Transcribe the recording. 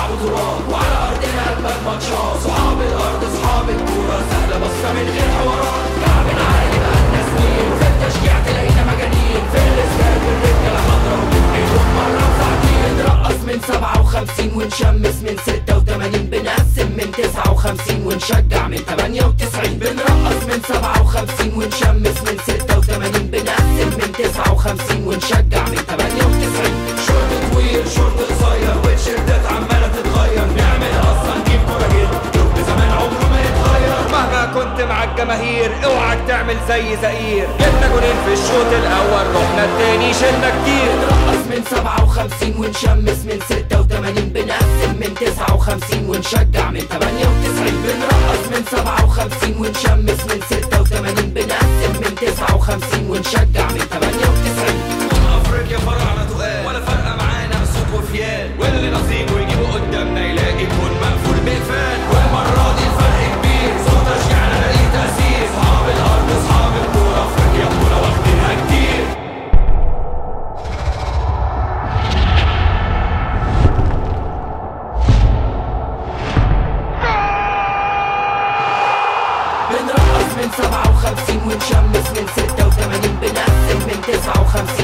بطولات وعلى ارضنا اجمل ماتشات. صحاب الارض صحاب الكوره سهله بسيطه من غير حوارات. كعب عالي بقالنا سنين وفي التشجيع تلاقينا مجانين. في الاستاد الرجاله حاضره وبتحيلهم مره وساعتين. نرقص من 57 ونشمس من 86. بنقسم من 59 ونشجع من 98. بنرقص من 57 ونشمس من 86. بنقسم من 59 ونشجع من 98. شورت طويل شورت قصير والتيشيرتات عماله تتغير. نعمل اصلا نجيب كوره جدا لب زمان عمره ما يتغير. مهما كنت مع الجماهير اوعك تعمل زي زئير. جبنا جولين في الشوط الاول رحنا التاني شلنا كتير. نرقص من 57 ونشمس من 86. بنقسم من 59 ونشجع من 98. بنرقص من 57 ونشمس من 86. بنقسم من 59 ونشجع من 98. افريقيا فرعنا تقال ولا فرقه معانا صوت وفيال. واللي نصيبه يجيبه قدامنا يلاقي الكون مقفول بقفال. والمره دي الفرق كبير صوت تشجيعنا لا ليه تاثير. صحاب الارض صحاب الكوره افريقيا بطوله واخدينها كتير. بنرقص من 57 ونشمس من 86. بنقسم من 59